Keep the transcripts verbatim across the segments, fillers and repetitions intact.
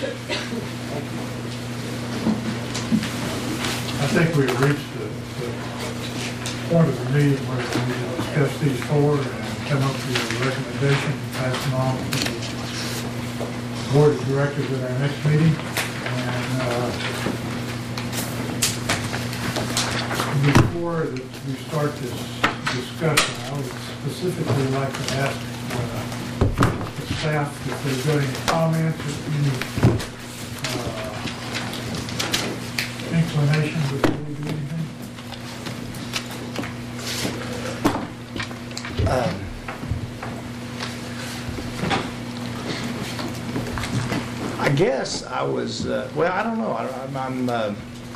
I think we've reached the, the point of the meeting where we discuss these four and come up with a recommendation, pass them on to the board of directors at our next meeting. And uh, before that we start this discussion, I would specifically like to ask uh, the staff if they've got any comments or any uh, inclination before we do anything. Um, I guess I was, uh, well, I don't know. I, I'm, I'm uh,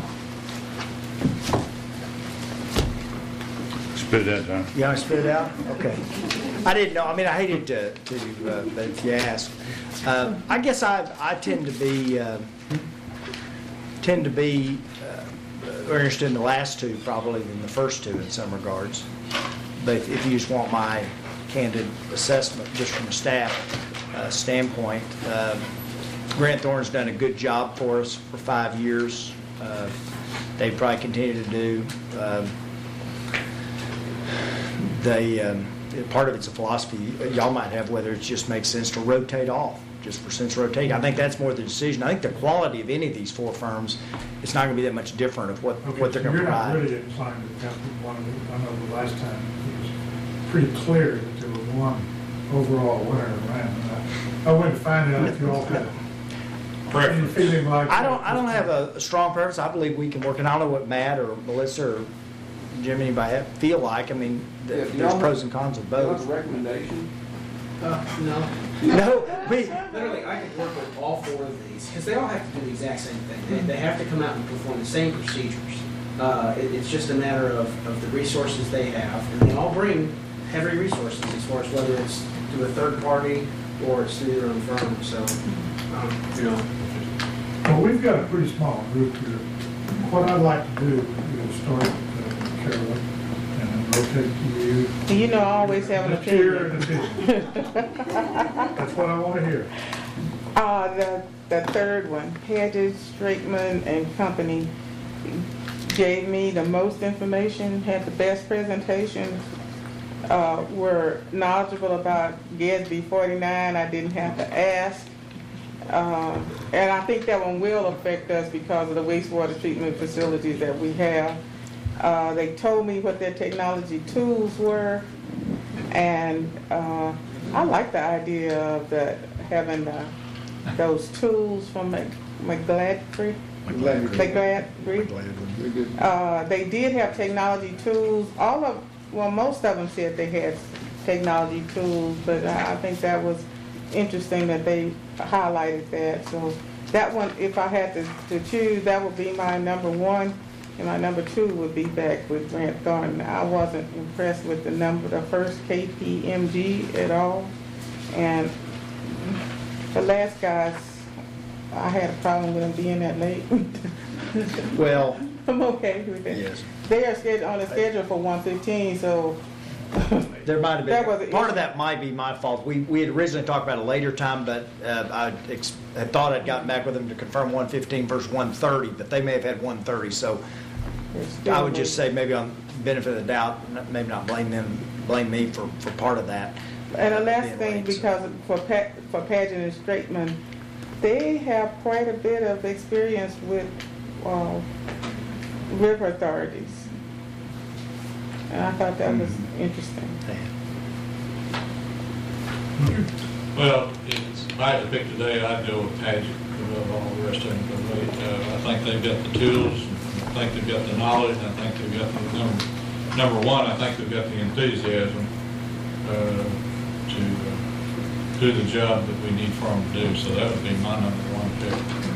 Spit that down. you want to spit it out? Okay. I didn't know. I mean, I hated to, to uh, but if you ask. Uh, I guess I, I tend to be, uh, tend to be uh, more interested in the last two probably than the first two in some regards. But if, if you just want my candid assessment, just from a staff uh, standpoint, uh, Grant Thorne's done a good job for us for five years. Uh, they probably continue to do. Uh, they um, part of it's a philosophy y'all might have, whether it just makes sense to rotate off, just for sense of rotating. I think that's more the decision. I think the quality of any of these four firms, it's not going to be that much different of what Okay, what they're so going to you're not provide. really inclined to have one of the, I know the last time it was pretty clear that there was one overall winner around. And I, I wanted to find out if you all had any feeling like I that. don't I don't have a, a strong preference. I believe we can work, and I don't know what Matt or Melissa or Jim, anybody have, feel like. I mean, th Yeah, there's y'all- pros and cons of Do you want both. a recommendation? Uh, no. No, we. Literally, I could work with all four of these, because they all have to do the exact same thing. They, they have to come out and perform the same procedures. Uh, it, it's just a matter of, of the resources they have, and they all bring heavy resources as far as whether it's through a third party or it's through their own firm, so, um, you know. Well, we've got a pretty small group here. What I'd like to do is start with uh, Carolyn and then rotate to you. You know, I always have an Just hear opinion. an opinion. That's what I want to hear. Uh, the, the third one, Hedges, Straightman and Company, gave me the most information, had the best presentations, uh, were knowledgeable about G A S B forty-nine. I didn't have to ask. Um, and I think that one will affect us because of the wastewater treatment facilities that we have. Uh, they told me what their technology tools were, and uh, I like the idea of the, having the, those tools from Mc, McGladfrey. McGladfrey. Very good. Uh, they did have technology tools. All of, well, most of them said they had technology tools, but I, I think that was interesting that they highlighted that. So that one, if I had to, to choose, that would be my number one, and my number two would be back with Grant Thorne. I wasn't impressed with the number, the first K P M G at all, and the last guys, I had a problem with them being that late. Well, I'm okay with that. yes. They are scheduled on the schedule for one fifteen, so There might have That was been, an part of issue. that might be my fault. We, we had originally talked about a later time, but uh, I ex had thought I'd gotten back with them to confirm one fifteen versus one thirty, but they may have had one thirty, so I would just say maybe on benefit of the doubt, n- maybe not blame them, blame me for, for part of that. And the last being thing, late, so. because for pa for Pageant and Straightman, they have quite a bit of experience with uh, river authorities. And I thought that was interesting. Well, it's, if I had to pick today, I'd go with Paget above all the rest of them. But they, uh, I think they've got the tools, I think they've got the knowledge, and I think they've got the number, number one, I think they've got the enthusiasm uh, to uh, do the job that we need for them to do. So that would be my number one pick.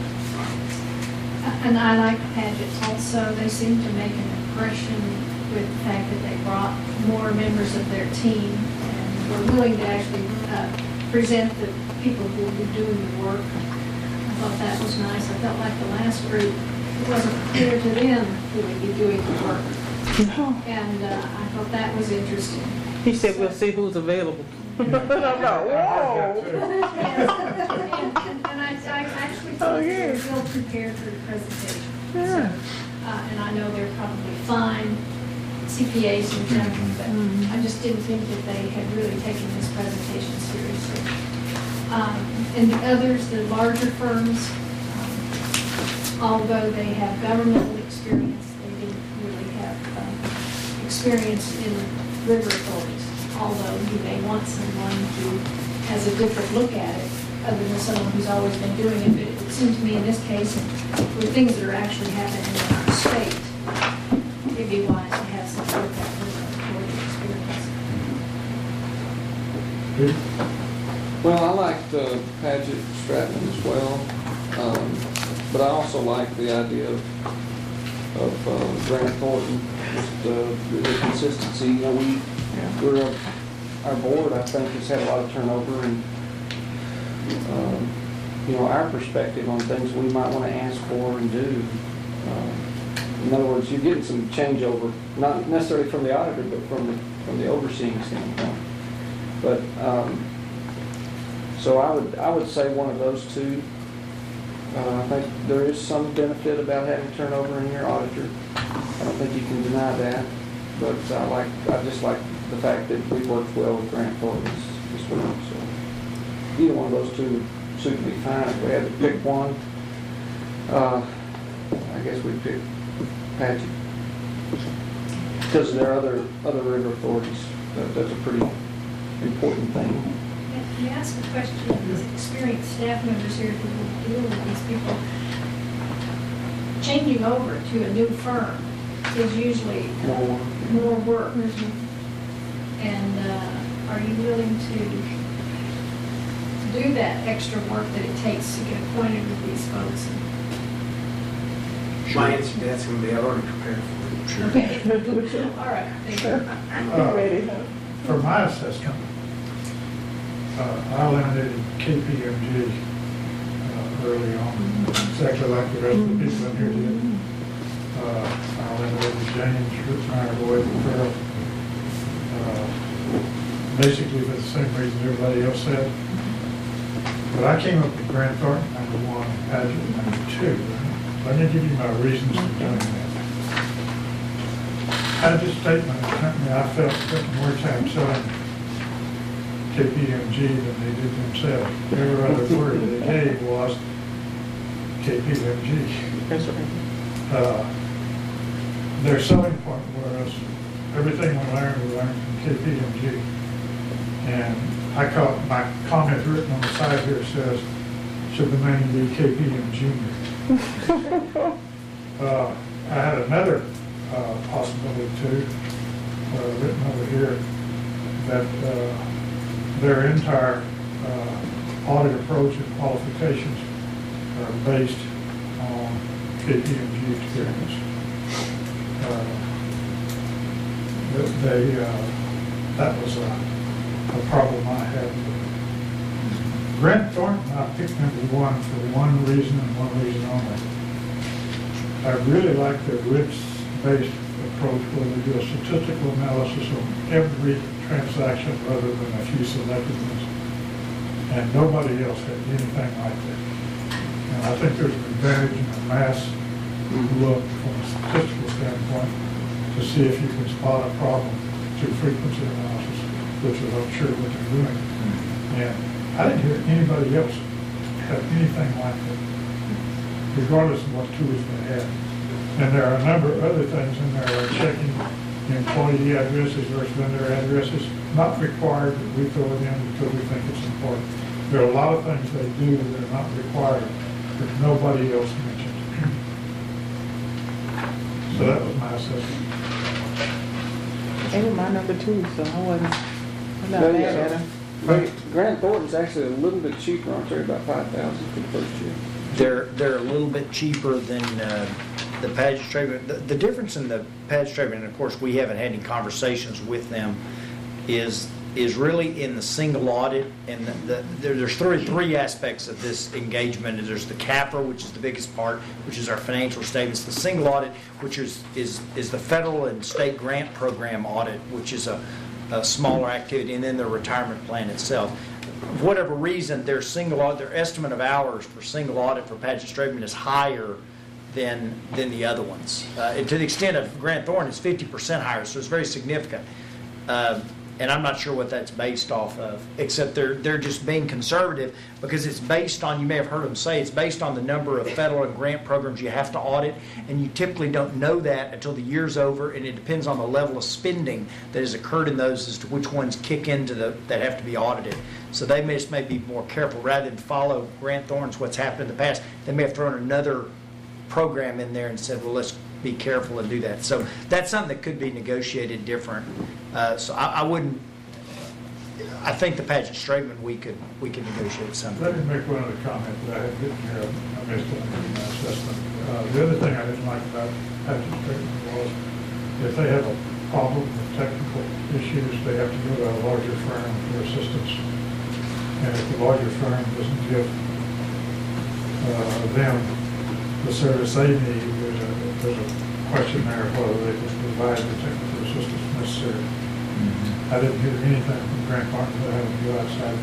And I like Paget's also. They seem to make an impression with the fact that they brought more members of their team and were willing to actually uh, present the people who will be doing the work. I thought that was nice. I felt like the last group, it wasn't clear to them who would be doing the work. And uh, I thought that was interesting. He said, we'll see who's available. I'm like, whoa. Yes, and, and, and I I actually Oh, think they're yeah. well prepared for the presentation. Yeah. So, uh, And I know they're probably fine C P As in general, but Mhm. I just didn't think that they had really taken this presentation seriously. Um, And the others, the larger firms, um, although they have governmental experience, they didn't really have um, experience in river authorities. Although you may want someone who has a different look at it, other than someone who's always been doing it. But it would seem to me in this case, with things that are actually happening in our state, it'd be wise to have someone with that river authority experience. Well, I liked uh, Paget Stratton as well, um, but I also like the idea of, of uh, Grant Thornton, just uh, the consistency. You know, we, we're, a- our board, I think, has had a lot of turnover, and, um, you know, our perspective on things we might want to ask for and do. Um, In other words, you're getting some changeover, not necessarily from the auditor, but from the, from the overseeing standpoint. But, um, so I would, I would say one of those two. Uh, I think there is some benefit about having turnover in your auditor. I don't think you can deny that, but I like, I just like the fact that we worked well with Grant Thornton this this week, so. Either one of those two would suit me fine. If we had to pick one, uh, I guess we'd pick Paget. Because there are other, other river authorities. That, that's a pretty important thing. You ask a question of these experienced staff members here who will deal with these people. Changing over to a new firm is usually More. more work. And uh, are you willing to do that extra work that it takes to get acquainted with these folks? My answer to that's going to be, I've already prepared for it. Okay. All right. Thank you. Uh, Ready? For my assessment, uh, I eliminated K P M G uh, early on, exactly like the rest of the people in here did. Uh, I eliminated James, Ritzmeyer, Boyd, and Farrell. Uh, Basically for the same reason everybody else said. But I came up with Grant Thornton, number one, and Paget, number two. Let me give you my reasons for doing that. Paget's statement, the company I felt spent more time selling K P M G than they did themselves. Every other word they gave was K P M G. That's right. Uh, Their selling point was everything we learned, we learned from K P M G. And I caught my comment written on the side here says, should the name be K P M Junior? uh, I had another uh, possibility too, uh, written over here, that uh, their entire uh, audit approach and qualifications are based on K P M G experience. Uh, they, uh, that was a, a problem I had. Grant Thornton, I picked number one for one reason and one reason only. I really like their risk-based approach where they do a statistical analysis on every transaction rather than a few selected ones. And nobody else had anything like that. And I think there's an advantage in a mass look from a statistical standpoint to see if you can spot a problem through frequency analysis, which is I'm sure what they're doing. And I didn't hear anybody else have anything like that, regardless of what tools they had. And there are a number of other things in there, like checking the employee addresses versus vendor addresses, not required, but we throw it in because we think it's important. There are a lot of things they do that are not required, that nobody else mentioned. So that was my assessment. They were my number two, so I wasn't, I'm not No, mad yeah. at them. But Grant Thornton's actually a little bit cheaper, aren't they, about five thousand for the first year? They're, they're a little bit cheaper than uh, the Paget Straitman. The, the difference in the Paget Straitman, and of course, we haven't had any conversations with them, is is really in the single audit. And the, the, there, there's three, three aspects of this engagement. There's the C A P R, which is the biggest part, which is our financial statements. The single audit, which is, is, is the federal and state grant program audit, which is a, a smaller activity, and then the retirement plan itself. for whatever reason, their single audit, their estimate of hours for single audit for Paget Straightman is higher than, than the other ones. Uh, and to the extent of Grant Thornton, it's fifty percent higher, so it's very significant. Um, And I'm not sure what that's based off of, except they're, they're just being conservative because it's based on, you may have heard them say, it's based on the number of federal and grant programs you have to audit, and you typically don't know that until the year's over, and it depends on the level of spending that has occurred in those as to which ones kick into the, that have to be audited. So they may just may be more careful, rather than follow Grant Thornton's what's happened in the past, they may have thrown another program in there and said, well, let's be careful and do that. So that's something that could be negotiated different. Uh, so I, I wouldn't, I think the Paget Straightman, we could, we could negotiate something. Let me make one other comment that I had written here, I missed it in my assessment. Uh, the other thing I didn't like about Paget Straightman was if they have a problem with technical issues, they have to go to a larger firm for assistance. And if the larger firm doesn't give uh, them the service they need, there's a, there's a question there of whether they can provide the technical assistance necessary. Mm-hmm. I didn't hear anything from Grant Thornton that had to go outside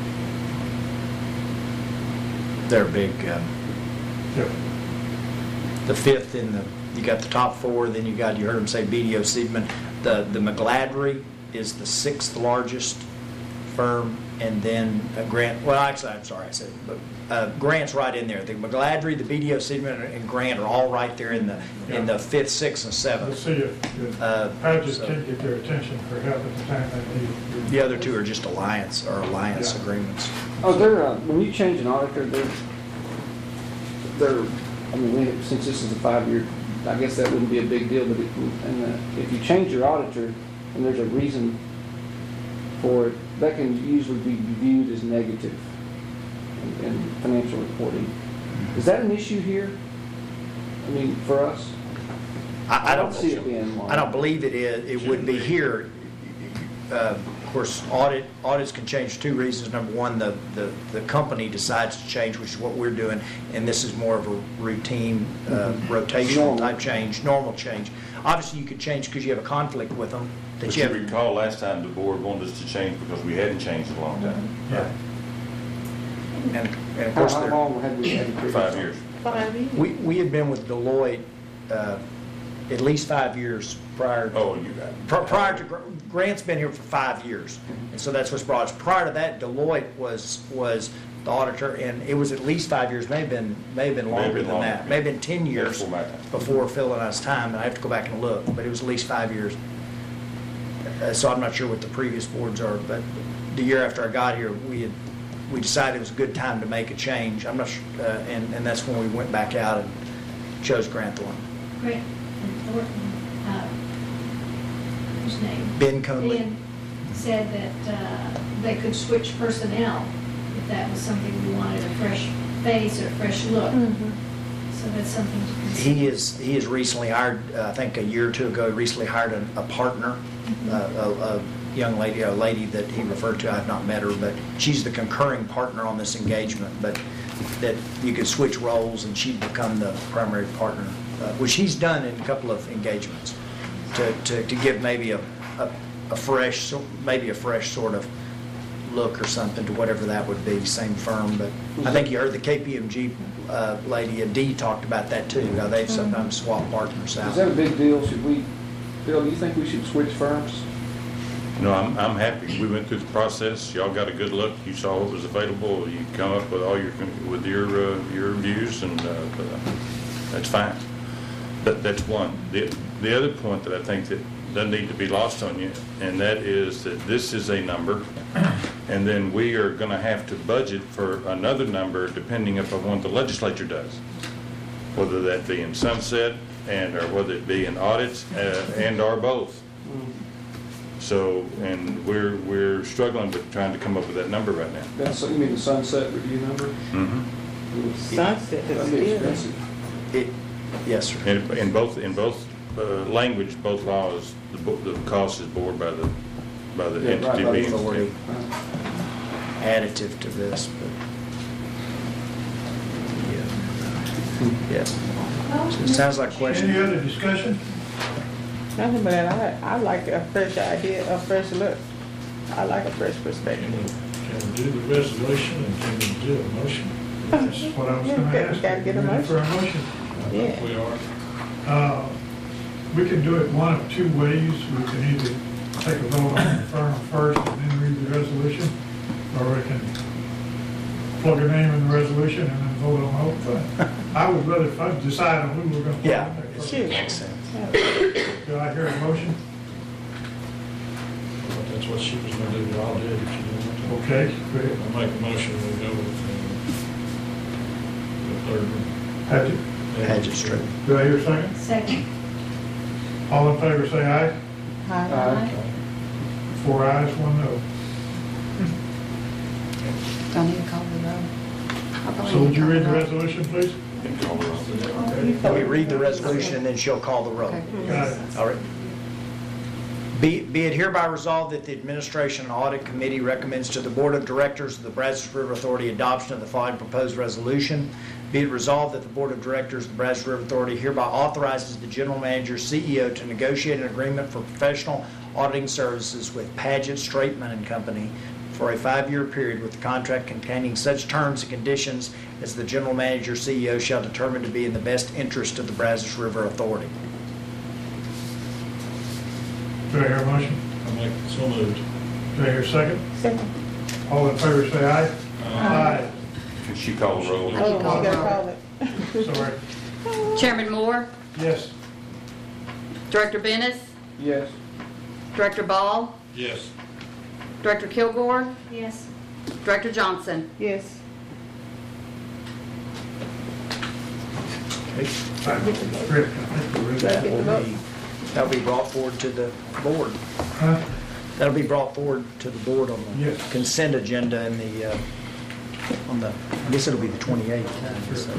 of They're big. Um, Yep. the fifth in the, you got the top four, then you got, you heard them say B D O Seidman. The, the McGladrey is the sixth largest firm, and then uh, Grant, well, actually, I'm sorry, I said, but uh, Grant's right in there. The McGladrey, the B D O Seidman, and Grant are all right there in the, in the fifth, sixth, and Let's seventh. see if, if Uh, Paget so- can get their attention for help at the time they need it. The other two are just alliance, or alliance Yeah. agreements. Oh, they're, uh, when you change an auditor, they're, they're, I mean, we- since this is a five-year, I guess that wouldn't be a big deal, but it, and, uh, if you change your auditor and there's a reason for it, that can usually be viewed as negative in, in financial reporting. Is that an issue here? I mean, for us? I, I don't see it being one. I don't believe it is, it would be here. Uh, Of course, audit, audits can change for two reasons. Number one, the, the, the company decides to change, which is what we're doing, and this is more of a routine, uh, rotational Normal. type change, normal change. Obviously, you could change because you have a conflict with them. that But you you have. recall last time the board wanted us to change because we hadn't changed in a long time, Yeah. And, and of How, course, how they're- long had we had it? previously? five years. Five years. we, we had been with Deloitte uh, at least five years prior. Oh, you got it. Pri- Prior to, Gr- Grant's been here for five years, and so that's what's brought us. Prior to that, Deloitte was, was the auditor, and it was at least five years, may have been, may have been May have longer been than longer, that. yeah. May have been ten years Before my time. before Phil and I's time, and I have to go back and look, but it was at least five years. Uh, So I'm not sure what the previous boards are, but the year after I got here, we had, we decided it was a good time to make a change. I'm not sure, uh, and, and that's when we went back out and chose Grant Thornton. Grant and Thornton, uh, whose name? Ben Conley. Ben said that uh, they could switch personnel if that was something we wanted, a fresh face or a fresh look. Mhm. So that's something to consider. He is, he has recently hired, uh, I think a year or two ago, recently hired a, a partner, uh, a, a young lady, a lady that he referred to, I've not met her, but she's the concurring partner on this engagement, but that you could switch roles and she'd become the primary partner, uh, which he's done in a couple of engagements, to, to, to give maybe a, a, a fresh, so- maybe a fresh sort of look or something to whatever that would be, same firm, but I think you heard the K P M G uh, lady, and Dee talked about that too, how they've sometimes swapped partners out. Is that a big deal? Should we, Bill, do you think we should switch firms? No, I'm, I'm happy. We went through the process. Y'all got a good look. You saw what was available. You come up with all your, with your, uh, your views, and, uh, uh, that's fine. That, that's one. The, the other point that I think that doesn't need to be lost on you, and that is that this is a number, and then we are gonna have to budget for another number depending upon what the legislature does. Whether that be in sunset, and, or whether it be in audits, uh, and or both. So, and we're, we're struggling with trying to come up with that number right now. That's, you mean the sunset review number? Mm-hmm. Sunset is That'd be good. expensive. It, yes, sir. In, in both, in both, uh, language, both laws, the, bo- the cost is borne by the, by the Yeah, right, entity by the being. authority. Uh, Additive to this, but, yeah. Yes. So it sounds like a question. Any other discussion? Nothing but I, I like a fresh idea, a fresh look. I like a fresh perspective. Can we do the resolution and can we do a motion? That's what I was gonna ask. Gotta get a Ready For a motion. I think we are. Uh, We can do it one of two ways. We can either take a vote on the firm first and then read the resolution, or we can plug a name in the resolution and then vote on the whole thing. I would rather if I decide on who we're gonna. put Yeah. in there first. Shoot. Makes sense. Do I hear a motion? But that's what she was gonna do, I'll do it if she didn't want to. Okay, great. I make a motion, we go with uh, the third one. Paget, Paget Street. do I hear a second? Second. All in favor, say aye. Aye. Four ayes, one no. Don't need to call the roll. I probably So would need to you call read the roll. resolution, please? Let me read the resolution and then she'll call the roll. Okay. Got it. All right. Be be it hereby resolved that the Administration and Audit Committee recommends to the Board of Directors of the Brazos River Authority adoption of the following proposed resolution. Be it resolved that the Board of Directors of the Brazos River Authority hereby authorizes the General Manager, C E O, to negotiate an agreement for professional auditing services with Paget, Straightman and Company for a five-year period with the contract containing such terms and conditions as the General Manager, C E O, shall determine to be in the best interest of the Brazos River Authority. Do I hear a motion? I make, so moved. Do I hear a second? Second. All in favor, say aye. Aye. Can she call the roll? I Oh, can you call the gotta roll. call it. Sorry. Chairman Moore, Yes. Director Bennis, Yes. Director Ball, Yes. Director Kilgore, Yes. Director Johnson. Yes. I- Rick, I think we're ready. Gotta get the Will vote. be- That'll be brought forward to the board. Huh? That'll be brought forward to the board on the Yes. consent agenda and the, uh, on the, I guess it'll be the twenty-eighth. so.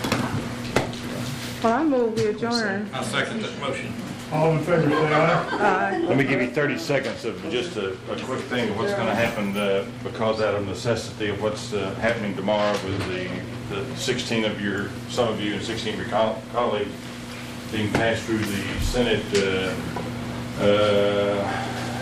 Well, I move we adjourn. I second that motion. All in favor, say aye. Aye. Let me give you thirty seconds of just a, a quick thing of what's gonna happen, uh, because out of necessity of what's uh, happening tomorrow with the, the sixteen of your, some of you and sixteen of your col- colleagues being passed through the Senate, uh, uh,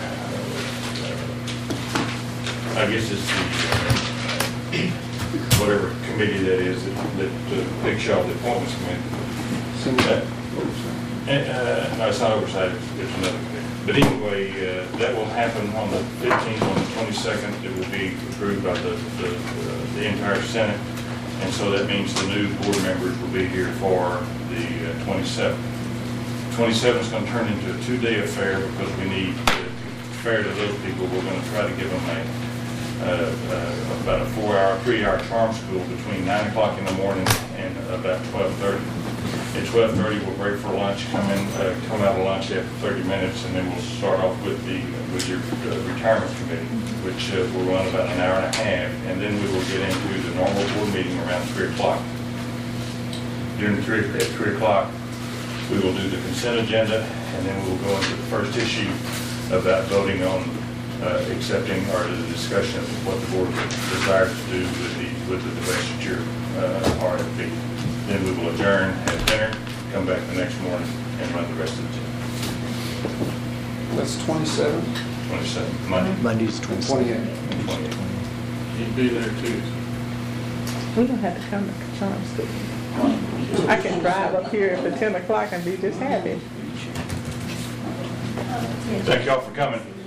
I guess it's the, uh, whatever committee that is, that, that uh, Big Shaw, the appointments committee. Uh, Uh, no, it's not oversight, it's, it's another committee. But anyway, uh, that will happen on the fifteenth, on the twenty-second, it will be approved by the, the, uh, the entire Senate. And so that means the new board members will be here for the uh, twenty-seventh. twenty-seventh is gonna turn into a two-day affair because we need, uh, fair to those people, we're gonna try to give them a, uh, uh, about a four-hour, three-hour charm school between nine o'clock in the morning and about twelve thirty. At twelve thirty, we'll break for lunch, come in, uh, come out of lunch after thirty minutes, and then we'll start off with the, with your uh, retirement committee, which uh, will run about an hour and a half, and then we will get into the normal board meeting around three o'clock. During three, at three o'clock, we will do the consent agenda, and then we will go into the first issue about voting on uh, accepting or the discussion of what the board desires to do with the, with the divestiture uh, R F P. Then we will adjourn, have dinner, come back the next morning, and run the rest of the agenda. That's twenty-seven, twenty-seventh, Monday. Monday's twenty-second. twenty-eight. twenty-eighth. He'd be there too. We don't have to come to charm school. I can drive up here for ten o'clock and be just happy. Thank y'all for coming.